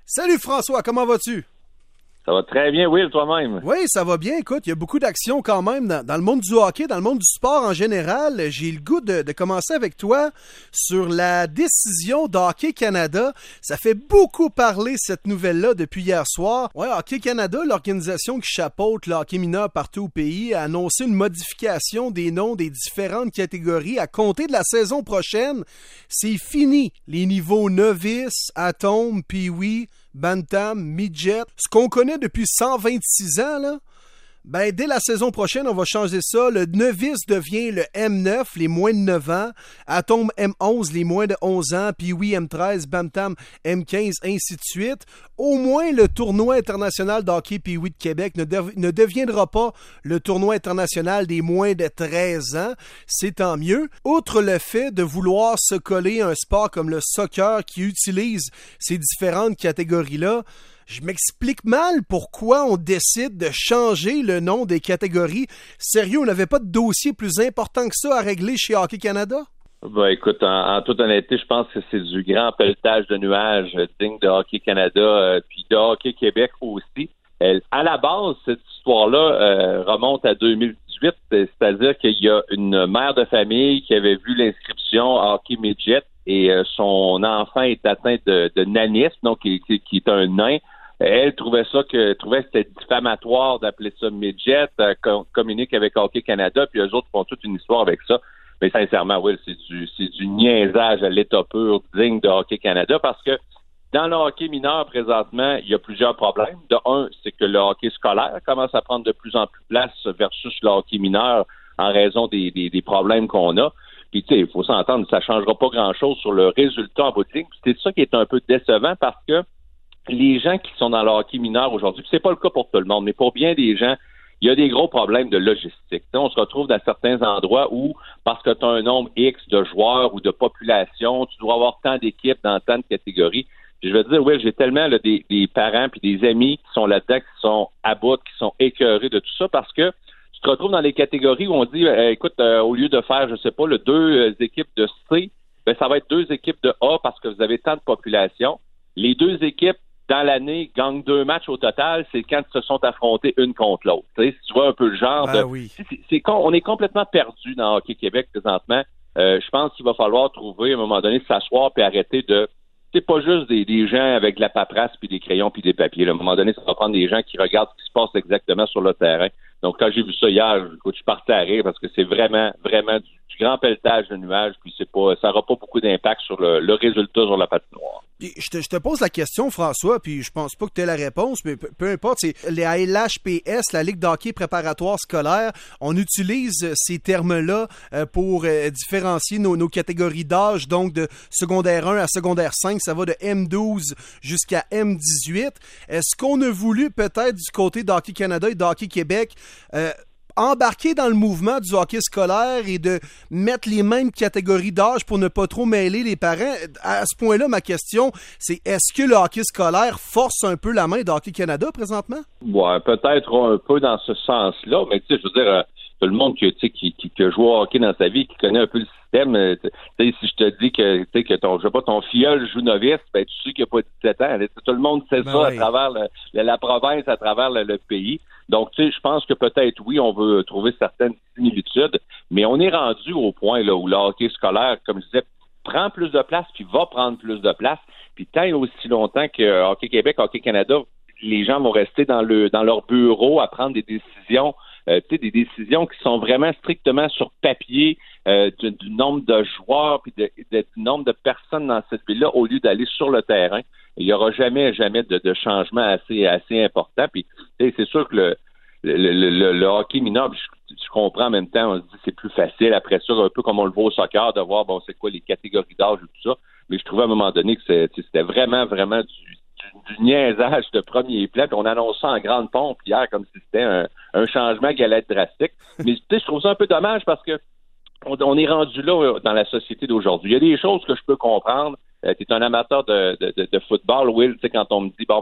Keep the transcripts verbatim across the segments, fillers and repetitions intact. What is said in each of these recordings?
Salut François, comment vas-tu? Ça va très bien, Will, toi-même. Oui, ça va bien. Écoute, il y a beaucoup d'actions quand même dans, dans le monde du hockey, dans le monde du sport en général. J'ai le goût de, de commencer avec toi sur la décision d'Hockey Canada. Ça fait beaucoup parler cette nouvelle-là depuis hier soir. Ouais, Hockey Canada, l'organisation qui chapeaute le hockey mineur partout au pays, a annoncé une modification des noms des différentes catégories à compter de la saison prochaine. C'est fini les niveaux novices, atome, pee-wee, bantam, midget, ce qu'on connaît depuis cent vingt-six ans, là, ben, dès la saison prochaine, on va changer ça. Le novice devient le M neuf, les moins de neuf ans. Atome M onze, les moins de onze ans. Puis oui, M treize, Bantam, M quinze, ainsi de suite. Au moins, le tournoi international d'hockey Pee-Wee de Québec ne, dev- ne deviendra pas le tournoi international des moins de treize ans. C'est tant mieux. Outre le fait de vouloir se coller à un sport comme le soccer qui utilise ces différentes catégories-là, je m'explique mal pourquoi on décide de changer le nom des catégories. Sérieux, on n'avait pas de dossier plus important que ça à régler chez Hockey Canada? Ben, écoute, en, en toute honnêteté, je pense que c'est du grand pelletage de nuages euh, digne de Hockey Canada euh, puis de Hockey Québec aussi. Euh, à la base, cette histoire-là euh, remonte à deux mille dix-huit, c'est-à-dire qu'il y a une mère de famille qui avait vu l'inscription Hockey Midget et euh, son enfant est atteint de, de nanisme, donc qui, qui, qui est un nain. Elle trouvait ça que trouvait que c'était diffamatoire d'appeler ça midget, euh, com- communique avec Hockey Canada, puis eux autres font toute une histoire avec ça. Mais sincèrement, Will, c'est du c'est du niaisage à l'état pur digne de Hockey Canada parce que dans le hockey mineur présentement, il y a plusieurs problèmes. De un, c'est que le hockey scolaire commence à prendre de plus en plus place versus le hockey mineur en raison des, des, des problèmes qu'on a. Puis tu sais, il faut s'entendre, ça changera pas grand-chose sur le résultat en bout de ligne. Puis c'est ça qui est un peu décevant parce que les gens qui sont dans le hockey mineur aujourd'hui, puis c'est pas le cas pour tout le monde, mais pour bien des gens, il y a des gros problèmes de logistique. T'sais, on se retrouve dans certains endroits où, parce que tu as un nombre X de joueurs ou de population, tu dois avoir tant d'équipes dans tant de catégories. Puis je veux dire, oui, j'ai tellement là, des, des parents puis des amis qui sont là-dedans, qui sont à bout, qui sont écœurés de tout ça, parce que tu te retrouves dans les catégories où on dit, euh, écoute, euh, au lieu de faire, je sais pas, le deux euh, équipes de C, ben ça va être deux équipes de A parce que vous avez tant de population. Les deux équipes dans l'année, gagnent deux matchs au total, c'est quand ils se sont affrontés une contre l'autre. Tu sais, si tu vois un peu le genre ben de... Oui. C'est, c'est, on est complètement perdu dans Hockey Québec présentement. Euh, je pense qu'il va falloir trouver, à un moment donné, s'asseoir puis arrêter de... C'est pas juste des, des gens avec de la paperasse puis des crayons puis des papiers. Là. À un moment donné, ça va prendre des gens qui regardent ce qui se passe exactement sur le terrain. Donc, quand j'ai vu ça hier, écoute, je partais à rire parce que c'est vraiment, vraiment du, du grand pelletage de nuages puis c'est pas, ça n'aura pas beaucoup d'impact sur le, le résultat sur la patinoire. Puis je te, je te pose la question, François, puis je pense pas que tu aies la réponse, mais peu, peu importe, c'est les L H P S, la Ligue d'hockey préparatoire scolaire, on utilise ces termes-là euh, pour euh, différencier nos, nos catégories d'âge, donc de secondaire un à secondaire cinq, ça va de M douze jusqu'à M dix-huit. Est-ce qu'on a voulu peut-être du côté d'Hockey Canada et d'Hockey Québec euh, embarquer dans le mouvement du hockey scolaire et de mettre les mêmes catégories d'âge pour ne pas trop mêler les parents? À ce point-là, ma question, c'est est-ce que le hockey scolaire force un peu la main d'Hockey Canada présentement? Ouais, peut-être un peu dans ce sens-là, mais tu sais, je veux dire, euh, tout le monde qui, qui, qui, qui a joué au hockey dans sa vie, qui connaît un peu le système, euh, tu sais, si je te dis que, tu sais, que ton, je sais pas, ton filleul joue novice, ben, tu sais qu'il n'y a pas dix-sept ans. Tout le monde sait ben ça oui. à travers le, la, la province, à travers le, le pays. Donc, tu sais, je pense que peut-être, oui, on veut trouver certaines similitudes, mais on est rendu au point là où le hockey scolaire, comme je disais, prend plus de place, puis va prendre plus de place. Puis tant et aussi longtemps que Hockey Québec, Hockey Canada, les gens vont rester dans le dans leur bureau à prendre des décisions, euh, tu sais, des décisions qui sont vraiment strictement sur papier, euh, du, du nombre de joueurs, puis de, de, du nombre de personnes dans cette ville-là, au lieu d'aller sur le terrain. Il n'y aura jamais, jamais de, de changement assez, assez important. Puis, c'est sûr que le, le, le, le, le hockey mineur, je, je comprends en même temps, on se dit c'est plus facile après ça, un peu comme on le voit au soccer, de voir, bon, c'est quoi les catégories d'âge et tout ça. Mais je trouvais à un moment donné que c'est, c'était vraiment, vraiment du, du, du niaisage de premier plan. Puis on annonce ça en grande pompe hier comme si c'était un, un changement qui allait être drastique. Mais tu sais, je trouve ça un peu dommage parce que on, on est rendu là dans la société d'aujourd'hui. Il y a des choses que je peux comprendre. Euh, tu es un amateur de, de, de, de football, Will, tu sais, quand on me dit, bon, ben,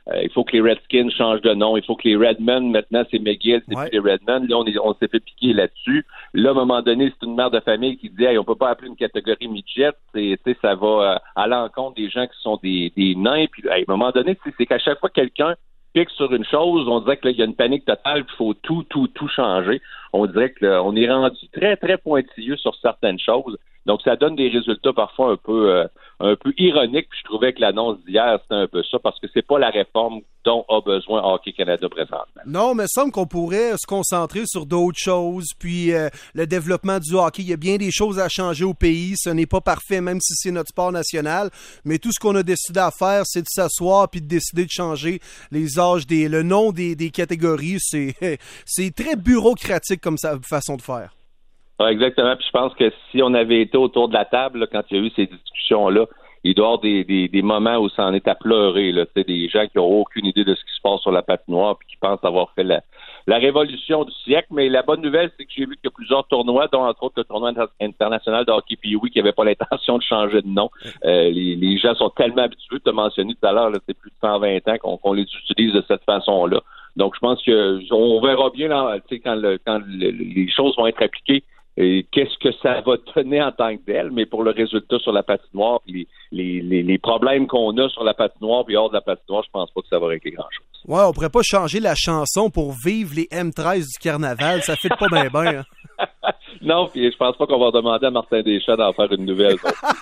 Euh, il faut que les Redskins changent de nom. Il faut que les Redmen, maintenant, c'est McGill, c'est ouais. plus les Redmen. Là, on, est, on s'est fait piquer là-dessus. Là, à un moment donné, c'est une mère de famille qui dit, hey, on peut pas appeler une catégorie midget. C'est, ça va euh, à l'encontre des gens qui sont des, des nains. Puis, hey, à un moment donné, c'est qu'à chaque fois que quelqu'un pique sur une chose, on dirait qu'il y a une panique totale, qu'il faut tout, tout, tout changer. On dirait qu'on est rendu très, très pointilleux sur certaines choses. Donc, ça donne des résultats parfois un peu euh, un peu ironiques. Puis je trouvais que l'annonce d'hier, c'était un peu ça, parce que c'est pas la réforme dont a besoin Hockey Canada présentement. Non, mais il semble qu'on pourrait se concentrer sur d'autres choses. Puis euh, le développement du hockey, il y a bien des choses à changer au pays. Ce n'est pas parfait, même si c'est notre sport national. Mais tout ce qu'on a décidé à faire, c'est de s'asseoir puis de décider de changer les âges, des, le nom des, des catégories. C'est, c'est très bureaucratique comme ça, façon de faire. Ah, exactement. Puis je pense que si on avait été autour de la table là, quand il y a eu ces discussions-là, il doit y avoir des, des, des moments où ça en est à pleurer. Là. C'est des gens qui n'ont aucune idée de ce qui se passe sur la patinoire puis qui pensent avoir fait la, la révolution du siècle. Mais la bonne nouvelle, c'est que j'ai vu qu'il y a plusieurs tournois, dont entre autres le tournoi international de hockey P E W qui n'avait pas l'intention de changer de nom. Euh, les, les gens sont tellement habitués, tu as mentionné tout à l'heure, là, c'est plus de cent vingt ans qu'on, qu'on les utilise de cette façon-là. Donc je pense qu'on verra bien là, quand, le, quand le, les choses vont être appliquées. Et qu'est-ce que ça va donner en tant que tel, mais pour le résultat sur la patinoire, les, les, les, les problèmes qu'on a sur la patinoire puis hors de la patinoire, je pense pas que ça va régler grand-chose. Ouais, on pourrait pas changer la chanson pour vivre les M treize du carnaval, ça fait pas bien bien. Hein. Non, puis je pense pas qu'on va demander à Martin Deschamps d'en faire une nouvelle.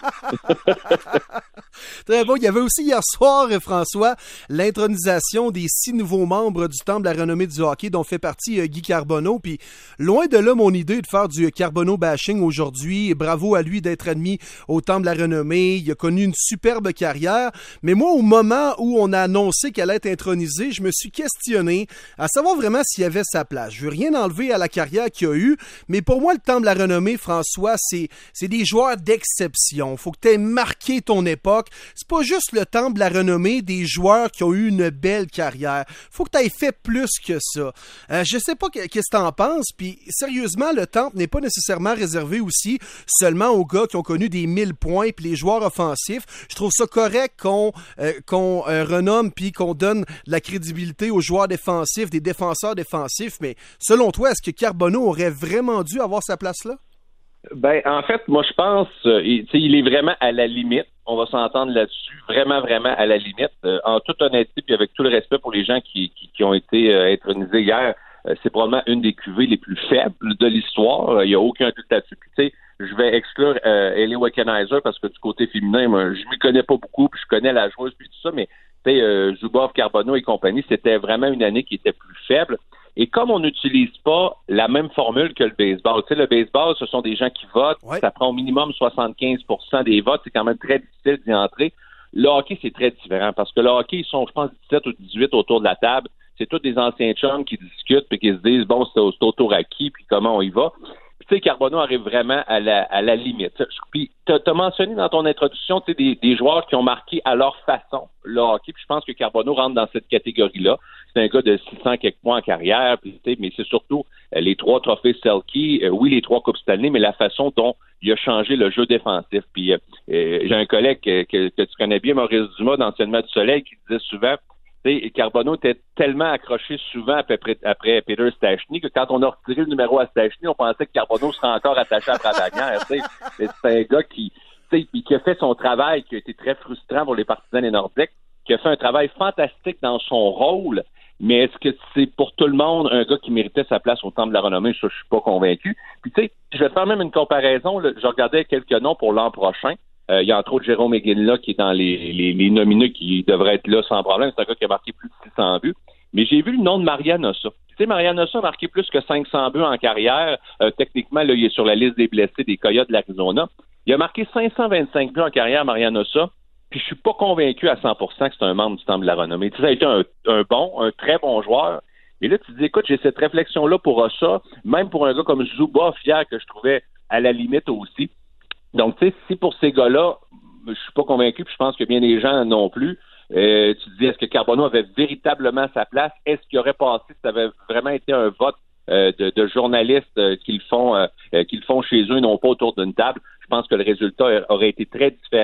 Très bon. Il y avait aussi hier soir, François, l'intronisation des six nouveaux membres du Temple de la renommée du hockey dont fait partie euh, Guy Carbonneau. Puis loin de là mon idée de faire du Carbonneau bashing aujourd'hui. Bravo à lui d'être admis au Temple de la renommée. Il a connu une superbe carrière. Mais moi, au moment où on a annoncé qu'elle allait être intronisée, je me suis questionné à savoir vraiment s'il y avait sa place. Je veux rien enlever à la carrière qu'il a eue, mais pour moi, le Temple de la renommée, François, c'est, c'est des joueurs d'exception. Faut que tu aies marqué ton époque. C'est pas juste le Temple de la renommée des joueurs qui ont eu une belle carrière. Faut que tu aies fait plus que ça. Euh, je sais pas qu'est-ce que t'en penses, puis sérieusement, le Temple n'est pas nécessairement réservé aussi seulement aux gars qui ont connu des mille points puis les joueurs offensifs. Je trouve ça correct qu'on, euh, qu'on euh, renomme puis qu'on donne de la crédibilité aux joueurs défensifs, des défenseurs défensifs, mais selon toi, est-ce que Carbonneau aurait vraiment dû avoir sa place là? Ben, en fait, moi, je pense, euh, il, il est vraiment à la limite. On va s'entendre là-dessus. Vraiment, vraiment à la limite. Euh, en toute honnêteté, puis avec tout le respect pour les gens qui, qui, qui ont été euh, intronisés hier, euh, c'est probablement une des cuvées les plus faibles de l'histoire. Il n'y a aucun doute là-dessus. Puis, tu sais, je vais exclure euh, Ellie Wickenheiser parce que du côté féminin, moi, je ne m'y connais pas beaucoup, puis je connais la joueuse, puis tout ça, mais tu sais, euh, Zubov, Carbonneau et compagnie, c'était vraiment une année qui était plus faible. Et comme on n'utilise pas la même formule que le baseball, tu sais, le baseball, ce sont des gens qui votent, ouais. Ça prend au minimum soixante-quinze pour cent des votes, c'est quand même très difficile d'y entrer. Le hockey, c'est très différent, parce que le hockey, ils sont, je pense, dix-sept ou dix-huit autour de la table. C'est tous des anciens chums qui discutent puis qui se disent, bon, c'est au, c'est au tour à qui, puis comment on y va. Puis, tu sais, Carbonneau arrive vraiment à la, à la limite. Puis, tu as mentionné dans ton introduction, tu sais, des, des joueurs qui ont marqué à leur façon le hockey, puis je pense que Carbonneau rentre dans cette catégorie-là. C'est un gars de six cents quelques points en carrière, puis, tu sais, mais c'est surtout euh, les trois trophées Selke, euh, oui, les trois Coupes Stanley, mais la façon dont il a changé le jeu défensif. Puis, euh, euh, j'ai un collègue que, que, que tu connais bien, Maurice Dumas, d'Anciennement du Soleil, qui disait souvent, tu sais, Carbonneau était tellement accroché souvent après, après Peter Stachny que quand on a retiré le numéro à Stachny, on pensait que Carbonneau serait encore attaché à Pradanière. Tu sais, c'est un gars qui, tu sais, qui a fait son travail, qui a été très frustrant pour les partisans des Nordiques, qui a fait un travail fantastique dans son rôle. Mais est-ce que c'est pour tout le monde un gars qui méritait sa place au Temple de la renommée? Ça, je suis pas convaincu. Puis tu sais, je vais te faire même une comparaison. Là. Je regardais quelques noms pour l'an prochain. Euh, il y a entre autres Jérôme Eguin qui est dans les, les, les nominés qui devrait être là sans problème. C'est un gars qui a marqué plus de six cents buts. Mais j'ai vu le nom de Marian Hossa. Tu sais, Marian Hossa a marqué plus que cinq cents buts en carrière. Euh, techniquement, là, il est sur la liste des blessés des Coyotes de l'Arizona. Il a marqué cinq cent vingt-cinq buts en carrière, Marian Hossa. Puis je suis pas convaincu à cent pour cent que c'est un membre du Temple de la renommée. Tu sais, ça a été un, un bon, un très bon joueur. Et là, tu te dis, écoute, j'ai cette réflexion-là pour Hossa, même pour un gars comme Zubov hier, que je trouvais à la limite aussi. Donc, tu sais, si pour ces gars-là, je suis pas convaincu, puis je pense que bien des gens non plus, euh, tu te dis, est-ce que Carbonneau avait véritablement sa place? Est-ce qu'il aurait passé si ça avait vraiment été un vote euh, de, de journalistes euh, qui le font, euh, qui le font chez eux, non pas autour d'une table? Je pense que le résultat aurait été très différent.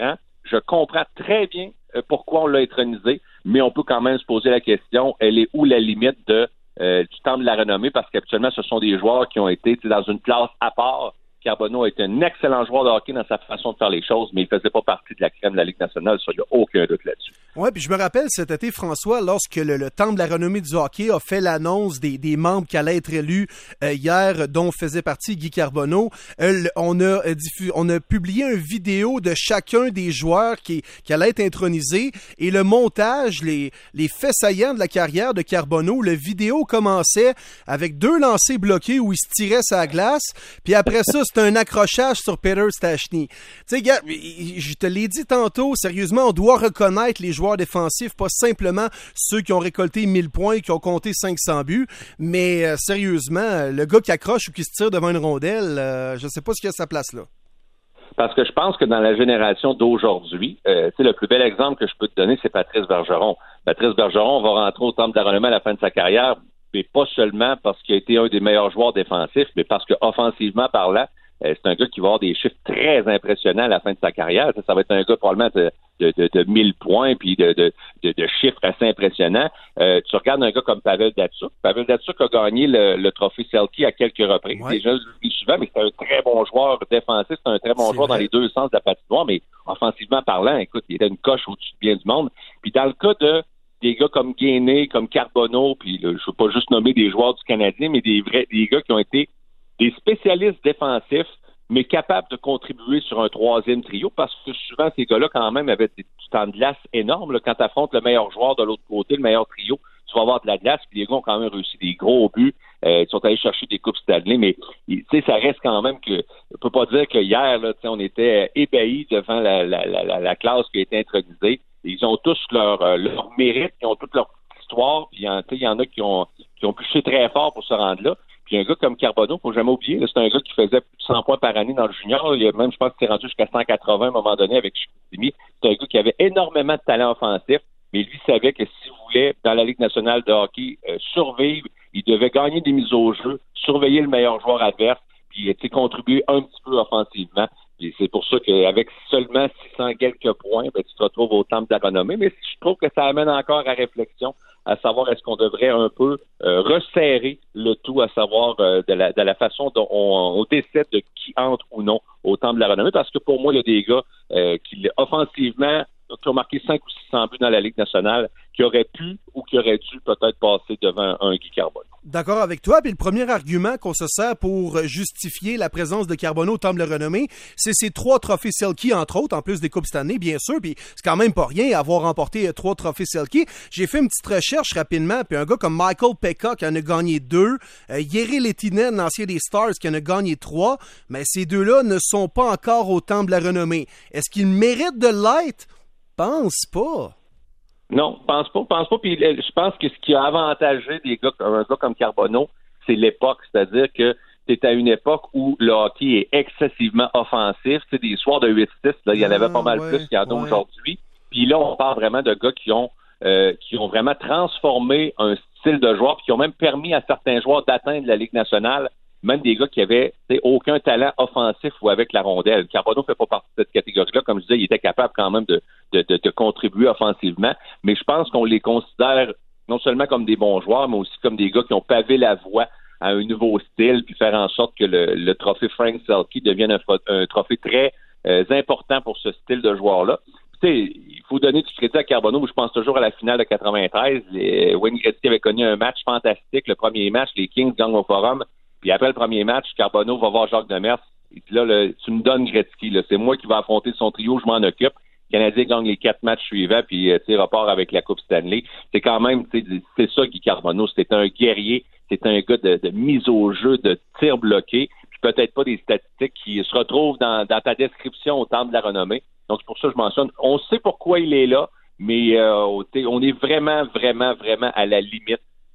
Je comprends très bien euh, pourquoi on l'a intronisé, mais on peut quand même se poser la question, elle est où la limite de euh, du temps de la renommée, parce qu'habituellement, ce sont des joueurs qui ont été dans une classe à part. Carbonneau est un excellent joueur de hockey dans sa façon de faire les choses, mais il faisait pas partie de la crème de la Ligue nationale, ça, il n'y a aucun doute là-dessus. Oui, puis je me rappelle cet été, François, lorsque le, le Temple de la renommée du hockey a fait l'annonce des, des membres qui allaient être élus euh, hier, dont faisait partie Guy Carbonneau, euh, on, a, euh, diffus, on a publié une vidéo de chacun des joueurs qui, qui allaient être intronisés, et le montage, les, les faits saillants de la carrière de Carbonneau, le vidéo commençait avec deux lancers bloqués où il se tirait sa glace, puis après ça, c'était un accrochage sur Peter Stastny. Tu sais, gars, je te l'ai dit tantôt, sérieusement, on doit reconnaître les joueurs défensifs, pas simplement ceux qui ont récolté mille points, qui ont compté cinq cents buts, mais euh, sérieusement, le gars qui accroche ou qui se tire devant une rondelle, euh, je sais pas ce qu'il y a à sa place là. Parce que je pense que dans la génération d'aujourd'hui, euh, le plus bel exemple que je peux te donner, c'est Patrice Bergeron. Patrice Bergeron va rentrer au Temple de la renommée à la fin de sa carrière, mais pas seulement parce qu'il a été un des meilleurs joueurs défensifs, mais parce que offensivement parlant, euh, c'est un gars qui va avoir des chiffres très impressionnants à la fin de sa carrière. Ça, ça va être un gars probablement de, de, de, de mille points puis de, de, de, de chiffres assez impressionnants. Euh, tu regardes un gars comme Pavel Datsyuk. Pavel Datsyuk a gagné le, le trophée Selke à quelques reprises. Ouais. Les gens le disent souvent, mais c'est un très bon joueur défensif, c'est un très bon c'est joueur vrai. Dans les deux sens de la patinoire, mais offensivement parlant, écoute, il était une coche au-dessus de bien du monde. Puis dans le cas de des gars comme Gainé, comme Carbonneau, puis là, je ne veux pas juste nommer des joueurs du Canadien, mais des vrais des gars qui ont été des spécialistes défensifs, mais capables de contribuer sur un troisième trio, parce que souvent, ces gars-là, quand même, avaient du temps de glace énorme. Là, quand tu affrontes le meilleur joueur de l'autre côté, le meilleur trio, tu vas avoir de la glace, puis les gars ont quand même réussi des gros buts. Euh, ils sont allés chercher des coupes Stanley, mais tu sais, ça reste quand même que on peut pas dire que hier, là, on était ébahis devant la, la, la, la classe qui a été intronisée. Ils ont tous leur, leur mérite, ils ont toute leur histoire, puis il y en a qui ont qui ont poussé très fort pour se rendre là. Puis un gars comme Carbonneau, faut jamais oublier, là, c'est un gars qui faisait plus de cent points par année dans le junior. Il y a même, je pense qu'il s'est rendu jusqu'à cent quatre-vingts à un moment donné avec Chicoutimi. C'est un gars qui avait énormément de talent offensif, mais lui savait que s'il voulait, dans la Ligue nationale de hockey, euh, survivre, il devait gagner des mises au jeu, surveiller le meilleur joueur adverse, puis contribuer un petit peu offensivement. Et c'est pour ça qu'avec seulement six cents quelques points, ben, tu te retrouves au temple de la renommée. Mais je trouve que ça amène encore à réflexion, à savoir est-ce qu'on devrait un peu euh, resserrer le tout, à savoir euh, de, la, de la façon dont on, on décide de qui entre ou non au temple de la renommée. Parce que pour moi, il y a des gars euh, qui, offensivement, qui ont marqué cinq ou six cents buts dans la Ligue nationale, qui auraient pu ou qui auraient dû peut-être passer devant un Guy Carbonneau. D'accord avec toi. Puis le premier argument qu'on se sert pour justifier la présence de Carbonneau au Temple de la renommée, c'est ces trois trophées Selke, entre autres, en plus des Coupes Stanley, bien sûr. Puis c'est quand même pas rien avoir remporté trois trophées Selke. J'ai fait une petite recherche rapidement, puis un gars comme Michael Pekka qui en a gagné deux, euh, Jere Lehtinen, l'ancien des Stars, qui en a gagné trois, mais ces deux-là ne sont pas encore au Temple de la renommée. Est-ce qu'ils méritent de l'être? Pense pas. Non, pense pas, pense pas. Puis je pense que ce qui a avantagé des gars, un gars comme Carbonneau, c'est l'époque. C'est-à-dire que c'est à une époque où le hockey est excessivement offensif. C'est des soirs de huit six, là, il y en avait ah, pas mal ouais, plus qu'il y en a ouais. aujourd'hui. Puis là, on parle vraiment de gars qui ont euh, qui ont vraiment transformé un style de joueur, puis qui ont même permis à certains joueurs d'atteindre la Ligue nationale, même des gars qui avaient aucun talent offensif ou avec la rondelle. Carbonneau fait pas partie de cette catégorie-là. Comme je disais, il était capable quand même de, de, de, de contribuer offensivement. Mais je pense qu'on les considère non seulement comme des bons joueurs, mais aussi comme des gars qui ont pavé la voie à un nouveau style, puis faire en sorte que le, le trophée Frank Selke devienne un, un trophée très euh, important pour ce style de joueur-là. Tu sais, il faut donner du crédit à Carbonneau, mais je pense toujours à la finale de quatre-vingt-treize. Les, Wayne Gretzky avait connu un match fantastique. Le premier match, les Kings gagnent au Forum. Puis après le premier match, Carbonneau va voir Jacques Demers. Il dit là, le, tu me donnes Gretzky, là, c'est moi qui vais affronter son trio, je m'en occupe. Le Canadien gagne les quatre matchs suivants, puis tu sais, repart avec la Coupe Stanley. C'est quand même, tu sais, c'est ça Guy Carbonneau. C'était un guerrier, c'était un gars de, de mise au jeu, de tir bloqué, puis peut-être pas des statistiques qui se retrouvent dans, dans ta description au Temple de la renommée. Donc c'est pour ça que je mentionne. On sait pourquoi il est là, mais euh, on est vraiment, vraiment, vraiment à la limite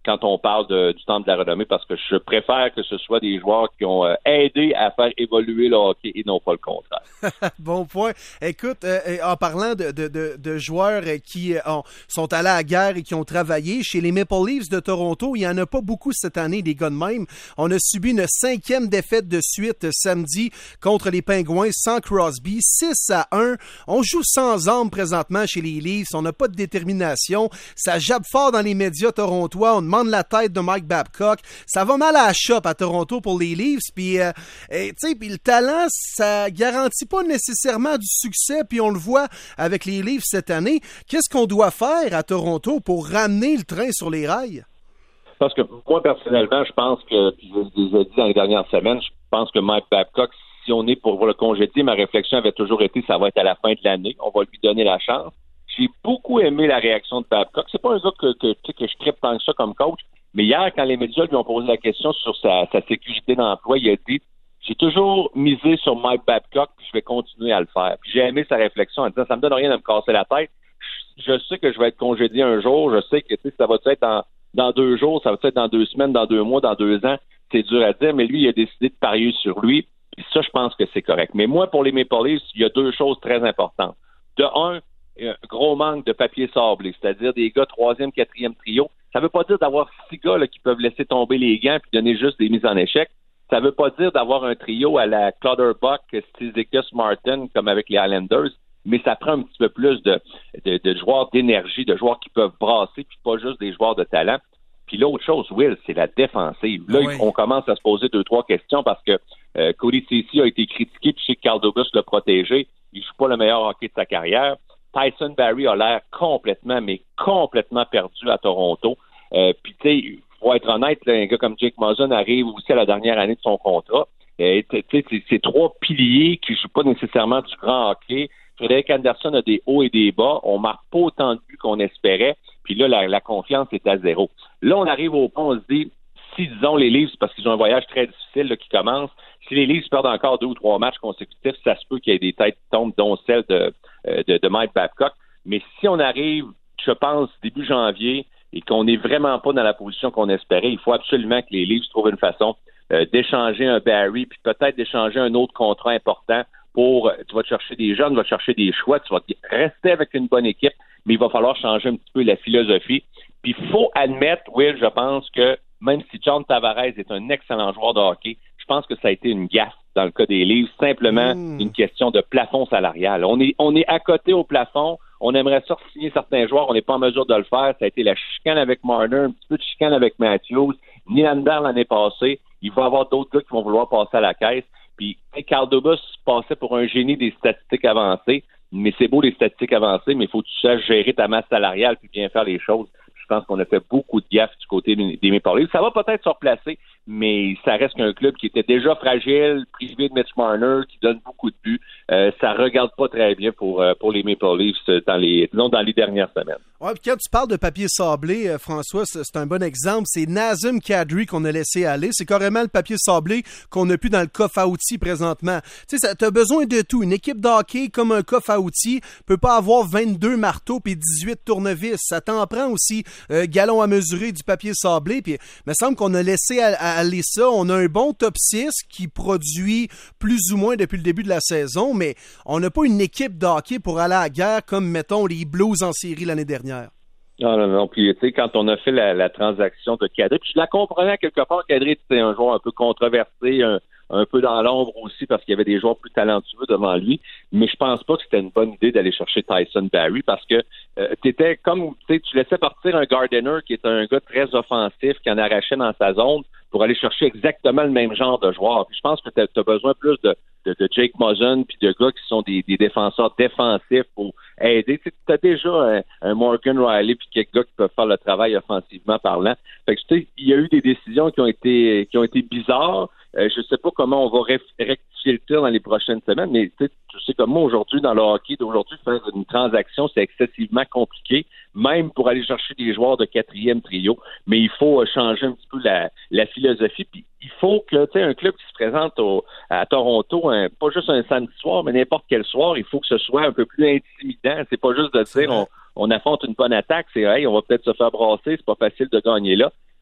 quand on parle de, du Temple de la Renommée, parce que je préfère que ce soit des joueurs qui ont euh, aidé à faire évoluer le hockey et non pas le contraire. Bon point. Écoute, euh, en parlant de, de, de, de joueurs qui ont, sont allés à la guerre et qui ont travaillé, chez les Maple Leafs de Toronto, il n'y en a pas beaucoup cette année, des gars de même. On a subi une cinquième défaite de suite samedi contre les Pingouins sans Crosby, six à un. On joue sans armes présentement chez les Leafs, on n'a pas de détermination. Ça jappe fort dans les médias torontois, on demande la tête de Mike Babcock. Ça va mal à la chope à Toronto pour les Leafs, puis euh, tu sais, puis le talent, ça garantit pas nécessairement du succès, puis on le voit avec les Leafs cette année. Qu'est-ce qu'on doit faire à Toronto pour ramener le train sur les rails? Parce que moi, personnellement, je pense que, puis je vous ai dit dans les dernières semaines, je pense que Mike Babcock, si on est pour le congédier, ma réflexion avait toujours été ça va être à la fin de l'année, on va lui donner la chance. J'ai beaucoup aimé la réaction de Babcock. C'est pas un gars que, que, que je trippe tant que ça comme coach, mais hier, quand les médias lui ont posé la question sur sa, sa sécurité d'emploi, il a dit « J'ai toujours misé sur Mike Babcock, puis je vais continuer à le faire. » Puis j'ai aimé sa réflexion en disant « Ça me donne rien de me casser la tête. Je, je sais que je vais être congédié un jour. Je sais que ça va être dans, dans deux jours, ça va être dans deux semaines, dans deux mois, dans deux ans. C'est dur à dire, mais lui, il a décidé de parier sur lui. Puis ça, je pense que c'est correct. Mais moi, pour les Maple Leafs, il y a deux choses très importantes. De un, un gros manque de papier sablé, c'est-à-dire des gars troisième, quatrième trio. Ça veut pas dire d'avoir six gars là, qui peuvent laisser tomber les gants puis donner juste des mises en échec. Ça veut pas dire d'avoir un trio à la Clutterbuck, Cizikas, Martin, comme avec les Islanders, mais ça prend un petit peu plus de, de, de joueurs d'énergie, de joueurs qui peuvent brasser, puis pas juste des joueurs de talent. Puis l'autre chose, Will, c'est la défensive. Là, oui. On commence à se poser deux, trois questions parce que euh, Cody Ceci a été critiqué, puis je sais que Carl Dubas l'a protégé. Il joue pas le meilleur hockey de sa carrière. Tyson Barrie a l'air complètement, mais complètement perdu à Toronto. Euh, puis, tu sais, faut être honnête, là, un gars comme Jake Muzzin arrive aussi à la dernière année de son contrat. Euh, tu sais, c'est, c'est trois piliers qui jouent pas nécessairement du grand hockey. Frédéric Anderson a des hauts et des bas. On marque pas autant de buts qu'on espérait. Puis là, la, la confiance est à zéro. Là, on arrive au point, on se dit, si, disons, les Leafs, parce qu'ils ont un voyage très difficile là, qui commence, si les Leafs perdent encore deux ou trois matchs consécutifs, ça se peut qu'il y ait des têtes qui tombent, dont celle de, de, de Mike Babcock. Mais si on arrive, je pense, début janvier, et qu'on n'est vraiment pas dans la position qu'on espérait, il faut absolument que les Leafs trouvent une façon euh, d'échanger un Barrie, puis peut-être d'échanger un autre contrat important pour, tu vas te chercher des jeunes, tu vas te chercher des choix, tu vas rester avec une bonne équipe, mais il va falloir changer un petit peu la philosophie. Puis il faut admettre, Will, je pense que même si John Tavares est un excellent joueur de hockey, je pense que ça a été une gaffe dans le cas des Leafs, simplement mmh. une question de plafond salarial. On est, on est à côté au plafond, on aimerait ça signer certains joueurs, on n'est pas en mesure de le faire. Ça a été la chicane avec Marner, un petit peu de chicane avec Matthews, Nylander l'année passée. Il va y avoir d'autres gars qui vont vouloir passer à la caisse. Puis Carl Dubas passait pour un génie des statistiques avancées, mais c'est beau les statistiques avancées, mais il faut que tu saches gérer ta masse salariale puis bien faire les choses. Je pense qu'on a fait beaucoup de gaffes du côté des Maple Leafs. Ça va peut-être se replacer, mais ça reste qu'un club qui était déjà fragile, privé de Mitch Marner, qui donne beaucoup de buts. Euh, ça regarde pas très bien pour, euh, pour les Maple Leafs dans les, disons, dans les dernières semaines. Ouais, puis quand tu parles de papier sablé, euh, François, c'est, c'est un bon exemple. C'est Nazem Kadri qu'on a laissé aller. C'est carrément le papier sablé qu'on a plus dans le coffre à outils présentement. Tu sais, t'as besoin de tout. Une équipe de hockey comme un coffre à outils peut pas avoir vingt-deux marteaux puis dix-huit tournevis. Ça t'en prend aussi euh, galon à mesurer du papier sablé. Puis, il me semble qu'on a laissé aller ça. On a un bon top six qui produit plus ou moins depuis le début de la saison, mais on n'a pas une équipe de hockey pour aller à la guerre comme, mettons, les Blues en série l'année dernière. Non, non, non. Puis, tu sais, quand on a fait la, la transaction de Kadri, puis je la comprenais quelque part, Kadri, c'était un joueur un peu controversé, un, un peu dans l'ombre aussi, parce qu'il y avait des joueurs plus talentueux devant lui, mais je pense pas que c'était une bonne idée d'aller chercher Tyson Barrie, parce que euh, t'étais comme, tu sais, tu laissais partir un Gardiner qui est un gars très offensif, qui en arrachait dans sa zone, pour aller chercher exactement le même genre de joueur. Puis je pense que tu as besoin plus de, de, de Jake Muzzin puis de gars qui sont des, des défenseurs défensifs pour aider. Tu as déjà un, un Morgan Riley puis quelques gars qui peuvent faire le travail offensivement parlant. Fait que tu sais, il y a eu des décisions qui ont été qui ont été bizarres. Euh, je sais pas comment on va rectifier le tir dans les prochaines semaines, mais tu sais, tu sais comme moi aujourd'hui, dans le hockey d'aujourd'hui, faire une transaction, c'est excessivement compliqué, même pour aller chercher des joueurs de quatrième trio. Mais il faut euh, changer un petit peu la, la philosophie. Puis il faut que, tu sais, un club qui se présente au, à Toronto, un, pas juste un samedi soir, mais n'importe quel soir, il faut que ce soit un peu plus intimidant. C'est pas juste de dire on, on affronte une bonne attaque, c'est hey, on va peut-être se faire brasser, c'est pas facile de gagner là.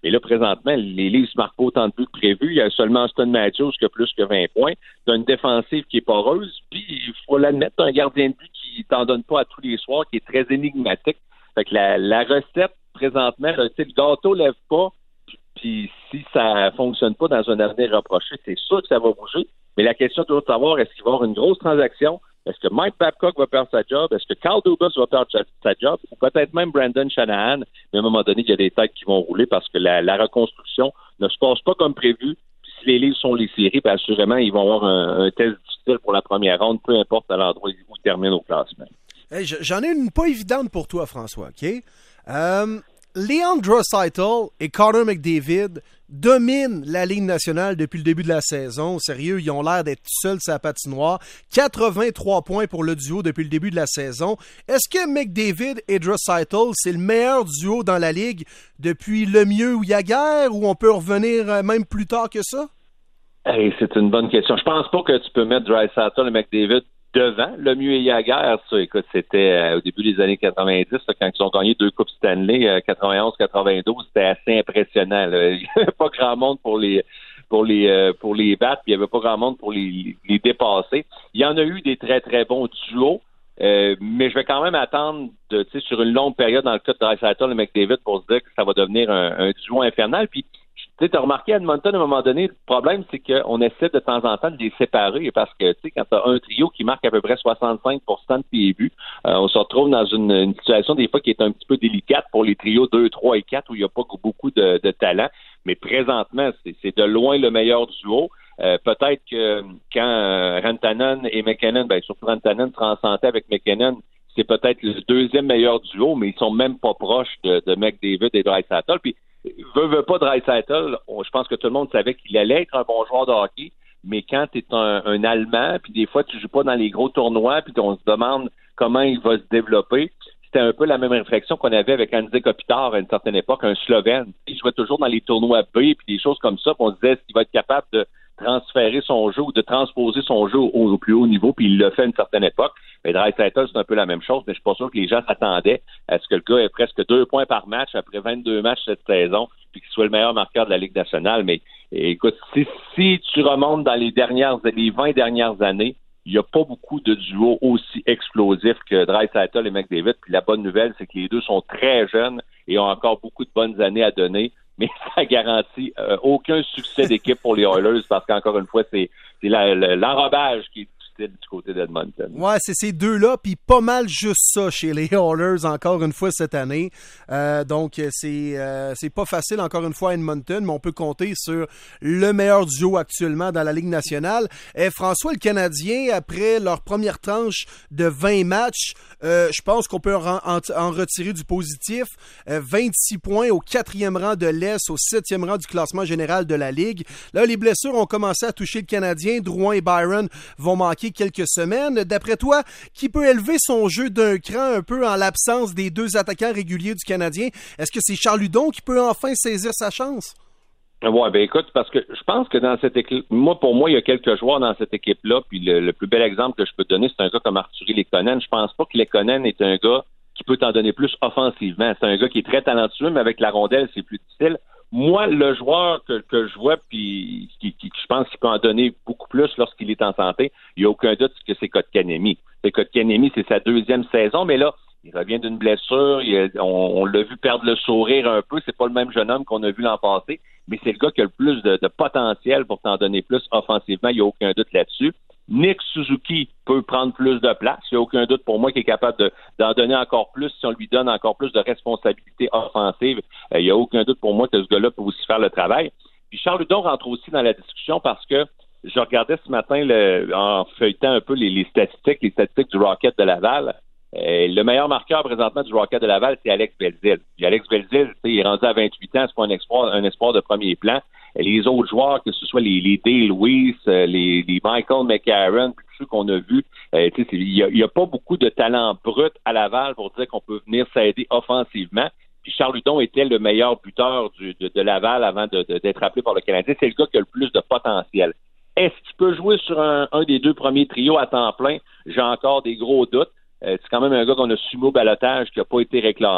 Et là, présentement, les Leafs ne marquent pas autant de buts que prévu. Il y a seulement Auston Matthews qui a plus que vingt points. Tu as une défensive qui est poreuse. Puis, il faut l'admettre, tu as un gardien de but qui t'en donne pas à tous les soirs, qui est très énigmatique. Fait que la, la recette, présentement, là, le gâteau lève pas. Puis, si ça fonctionne pas dans un avenir rapproché, c'est sûr que ça va bouger. Mais la question est toujours de savoir, est-ce qu'il va y avoir une grosse transaction? Est-ce que Mike Babcock va perdre sa job? Est-ce que Carl Dubas va perdre sa job? Ou peut-être même Brandon Shanahan? Mais à un moment donné, il y a des têtes qui vont rouler parce que la, la reconstruction ne se passe pas comme prévu. Puis si les Leafs sont les séries, bien assurément, ils vont avoir un, un test difficile pour la première ronde, peu importe à l'endroit où ils terminent au classement. Hey, j'en ai une pas évidente pour toi, François, OK? Euh, Leon Draisaitl et Connor McDavid dominent la Ligue nationale depuis le début de la saison. Sérieux, ils ont l'air d'être seuls sur la patinoire. quatre-vingt-trois points pour le duo depuis le début de la saison. Est-ce que McDavid et Draisaitl, c'est le meilleur duo dans la Ligue depuis Lemieux ou Jagr, ou on peut revenir même plus tard que ça? Hey, c'est une bonne question. Je pense pas que tu peux mettre Draisaitl et McDavid devant Lemieux et Jagr. Ça, écoute, c'était euh, au début des années quatre-vingt-dix, là, quand ils ont gagné deux Coupes Stanley, euh, quatre-vingt-onze quatre-vingt-douze, c'était assez impressionnant. Là. Il n'y avait pas grand monde pour les pour les euh, pour les battre, puis il n'y avait pas grand monde pour les, les dépasser. Il y en a eu des très, très bons duos, euh, mais je vais quand même attendre de, tu sais, sur une longue période dans le cas de Draisaitl et McDavid pour se dire que ça va devenir un, un duo infernal. Puis tu sais, as remarqué à Edmonton, à un moment donné, le problème, c'est qu'on essaie de temps en temps de les séparer parce que, tu sais, quand tu as un trio qui marque à peu près soixante-cinq pour cent de tes buts, euh, on se retrouve dans une, une situation, des fois, qui est un petit peu délicate pour les trios deux, trois et quatre où il n'y a pas beaucoup de, de talent. Mais présentement, c'est, c'est de loin le meilleur duo. Euh, peut-être que quand euh, Rantanen et McKinnon, ben, surtout Rantanen sera en santé avec McKinnon, c'est peut-être le deuxième meilleur duo, mais ils sont même pas proches de, de McDavid et Draisaitl. Puis, veut, veut pas Draisaitl, je pense que tout le monde savait qu'il allait être un bon joueur de hockey, mais quand tu es un, un Allemand, puis des fois tu joues pas dans les gros tournois, puis on se demande comment il va se développer, c'était un peu la même réflexion qu'on avait avec Andrzej Kopitar à une certaine époque, un Slovène. Il jouait toujours dans les tournois B, puis des choses comme ça, puis on se disait est-ce qu'il va être capable de transférer son jeu ou de transposer son jeu au, au plus haut niveau, puis il l'a fait à une certaine époque. Mais Draisaitl, c'est un peu la même chose, mais je suis pas sûr que les gens s'attendaient à ce que le gars ait presque deux points par match après vingt-deux matchs cette saison, puis qu'il soit le meilleur marqueur de la Ligue nationale. Mais écoute, si, si tu remontes dans les dernières, les vingt dernières années, il n'y a pas beaucoup de duos aussi explosifs que Draisaitl et McDavid. Puis la bonne nouvelle, c'est que les deux sont très jeunes et ont encore beaucoup de bonnes années à donner. Mais ça garantit euh, aucun succès d'équipe pour les Oilers parce qu'encore une fois, c'est, c'est la, la, l'enrobage qui est difficile du côté d'Edmonton. Ouais, c'est ces deux-là, puis pas mal juste ça chez les Oilers encore une fois cette année. Euh, donc, c'est euh, c'est pas facile encore une fois à Edmonton, mais on peut compter sur le meilleur duo actuellement dans la Ligue nationale. Et François, le Canadien, après leur première tranche de vingt matchs, euh, je pense qu'on peut en, en, en retirer du positif. Euh, vingt-six points au quatrième rang de l'Est, au septième rang du classement général de la Ligue. Là, les blessures ont commencé à toucher le Canadien. Drouin et Byron vont manquer quelques semaines. D'après toi, qui peut élever son jeu d'un cran un peu en l'absence des deux attaquants réguliers du Canadien? Est-ce que c'est Charles Hudon qui peut enfin saisir sa chance? Ouais, ben écoute, parce que je pense que dans cette équipe, moi, pour moi, il y a quelques joueurs dans cette équipe-là, puis le, le plus bel exemple que je peux te donner, c'est un gars comme Artturi Lehkonen. Je pense pas que Lehkonen est un gars qui peut t'en donner plus offensivement. C'est un gars qui est très talentueux, mais avec la rondelle, c'est plus difficile. Moi, le joueur que, que je vois, puis qui, qui, je pense qu'il peut en donner beaucoup plus lorsqu'il est en santé, il n'y a aucun doute que c'est Kotkaniemi. C'est Kotkaniemi, c'est sa deuxième saison, mais là, il revient d'une blessure, il a, on, on l'a vu perdre le sourire un peu, c'est pas le même jeune homme qu'on a vu l'an passé, mais c'est le gars qui a le plus de, de potentiel pour t'en donner plus offensivement, il n'y a aucun doute là-dessus. Nick Suzuki peut prendre plus de place, il n'y a aucun doute pour moi qu'il est capable de, d'en donner encore plus si on lui donne encore plus de responsabilités offensives. Euh, il n'y a aucun doute pour moi que ce gars-là peut aussi faire le travail. Puis Charles Hudon rentre aussi dans la discussion parce que je regardais ce matin le, en feuilletant un peu les, les statistiques, les statistiques du Rocket de Laval. Euh, le meilleur marqueur présentement du Rocket de Laval, c'est Alex Belzile. Puis Alex Belzile, il est rendu à vingt-huit ans, c'est pas un espoir, un espoir de premier plan. Et les autres joueurs, que ce soit les, les Dale Lewis, les, les Michael McCarron, puis tous ceux qu'on a vus, euh, il n'y a, a pas beaucoup de talent brut à Laval pour dire qu'on peut venir s'aider offensivement. Puis Charles Hudon était le meilleur buteur du, de, de Laval avant de, de, d'être appelé par le Canadien. C'est le gars qui a le plus de potentiel. Est-ce qu'il peut jouer sur un, un des deux premiers trios à temps plein? J'ai encore des gros doutes. Euh, c'est quand même un gars qu'on a sumo balotage qui n'a pas été réclamé.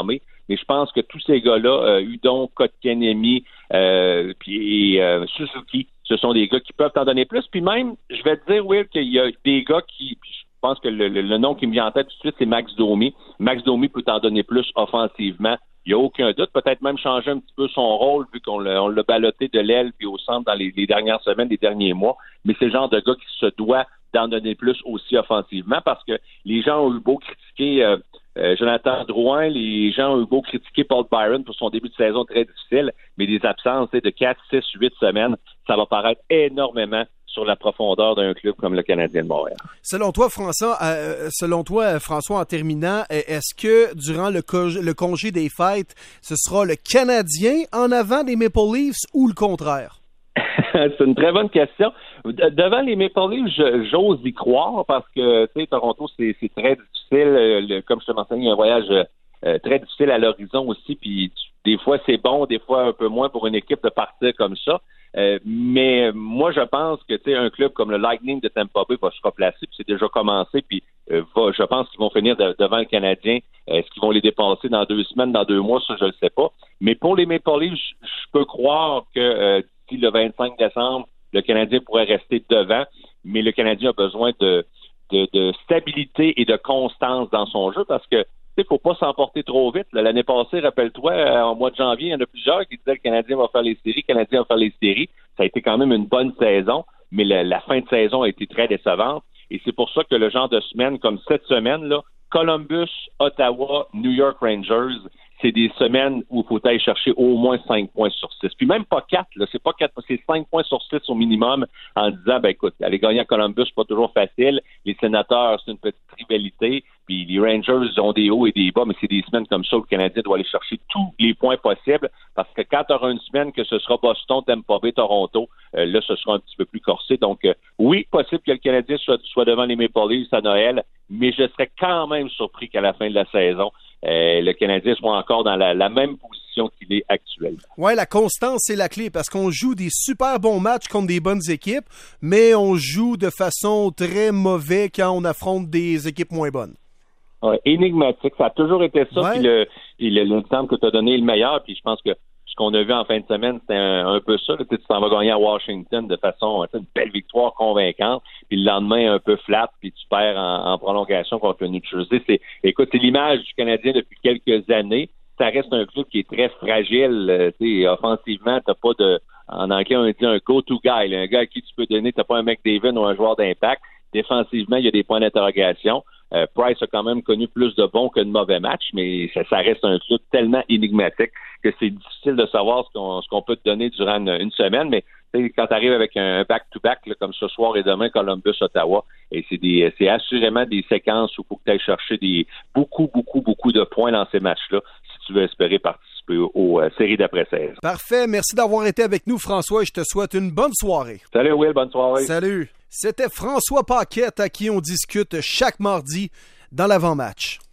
mais je pense que tous ces gars-là, euh, Udon, Kotkaniemi, euh, puis euh, Suzuki, ce sont des gars qui peuvent t'en donner plus. Puis même, je vais te dire, Will, qu'il y a des gars qui, je pense que le, le, le nom qui me vient en tête tout de suite, c'est Max Domi. Max Domi peut t'en donner plus offensivement. Il n'y a aucun doute. Peut-être même changer un petit peu son rôle, vu qu'on l'a, on l'a ballotté de l'aile puis au centre dans les, les dernières semaines, les derniers mois. Mais c'est le genre de gars qui se doit d'en donner plus aussi offensivement, parce que les gens ont eu beau critiquer euh, euh, Jonathan Drouin, les gens ont eu beau critiquer Paul Byron pour son début de saison très difficile, mais des absences de quatre, six, huit semaines, ça va paraître énormément sur la profondeur d'un club comme le Canadien de Montréal. Selon toi, François, euh, selon toi, François, en terminant, est-ce que durant le, co- le congé des fêtes, ce sera le Canadien en avant des Maple Leafs ou le contraire? C'est une très bonne question. De- devant les Maple Leafs, je- j'ose y croire parce que, tu sais, Toronto, c'est, c'est très difficile. Euh, le, comme je te mentionnais, il y a un voyage euh, très difficile à l'horizon aussi. Puis tu, des fois, c'est bon, des fois un peu moins pour une équipe de partir comme ça. Euh, mais moi, je pense que, tu sais, un club comme le Lightning de Tampa Bay va se replacer. Puis c'est déjà commencé. Puis euh, va, je pense qu'ils vont finir de, devant le Canadien. Est-ce qu'ils vont les dépasser dans deux semaines, dans deux mois? Ça, je le sais pas. Mais pour les Maple Leafs, je, je peux croire que euh, d'ici le vingt-cinq décembre, le Canadien pourrait rester devant, mais le Canadien a besoin de, de, de stabilité et de constance dans son jeu parce que, tu sais, il faut pas s'emporter trop vite. Là, l'année passée, rappelle-toi, au mois de janvier, il y en a plusieurs qui disaient que le Canadien va faire les séries, le Canadien va faire les séries. Ça a été quand même une bonne saison, mais la, la fin de saison a été très décevante. Et c'est pour ça que le genre de semaine comme cette semaine, là, Columbus, Ottawa, New York Rangers, c'est des semaines où il faut aller chercher au moins cinq points sur six. Puis même pas quatre, là, c'est pas quatre, c'est cinq points sur six au minimum en disant, ben écoute, aller gagner à Columbus, c'est pas toujours facile. Les Sénateurs, c'est une petite rivalité. Puis les Rangers ont des hauts et des bas, mais c'est des semaines comme ça où le Canadien doit aller chercher tous les points possibles parce que quand tu auras une semaine que ce sera Boston, Tampa Bay, Toronto, euh, là, ce sera un petit peu plus corsé. Donc, euh, oui, possible que le Canadien soit, soit devant les Maple Leafs à Noël, mais je serais quand même surpris qu'à la fin de la saison, euh, le Canadien soit encore dans la, la même position qu'il est actuellement. Oui, la constance, c'est la clé parce qu'on joue des super bons matchs contre des bonnes équipes, mais on joue de façon très mauvaise quand on affronte des équipes moins bonnes. Ouais, énigmatique. Ça a toujours été ça. Ouais. Puis le, puis le, l'exemple que tu as donné est le meilleur. Puis je pense que ce qu'on a vu en fin de semaine, c'était un, un peu ça. Là, tu t'en vas gagner à Washington de façon, une belle victoire convaincante. Puis le lendemain, un peu flat, puis tu perds en, en prolongation contre le New Jersey. C'est, écoute, c'est l'image du Canadien depuis quelques années. Ça reste un club qui est très fragile. Euh, tu sais, offensivement, t'as pas de, en anglais, on dit un go-to guy, là, un gars à qui tu peux donner. T'as pas un McDavid ou un joueur d'impact. Défensivement, il y a des points d'interrogation. Euh, Price a quand même connu plus de bons que de mauvais matchs, mais ça, ça reste un club tellement énigmatique que c'est difficile de savoir ce qu'on, ce qu'on peut te donner durant une, une semaine. Mais quand tu arrives avec un back-to-back là, comme ce soir et demain, Columbus-Ottawa, et c'est, des, c'est assurément des séquences où il faut que tu ailles chercher des, beaucoup, beaucoup, beaucoup de points dans ces matchs-là si tu veux espérer participer aux, aux euh, séries d'après-saison. Parfait. Merci d'avoir été avec nous, François, et je te souhaite une bonne soirée. Salut, Will. Bonne soirée. Salut. C'était François Paquette à qui on discute chaque mardi dans l'avant-match.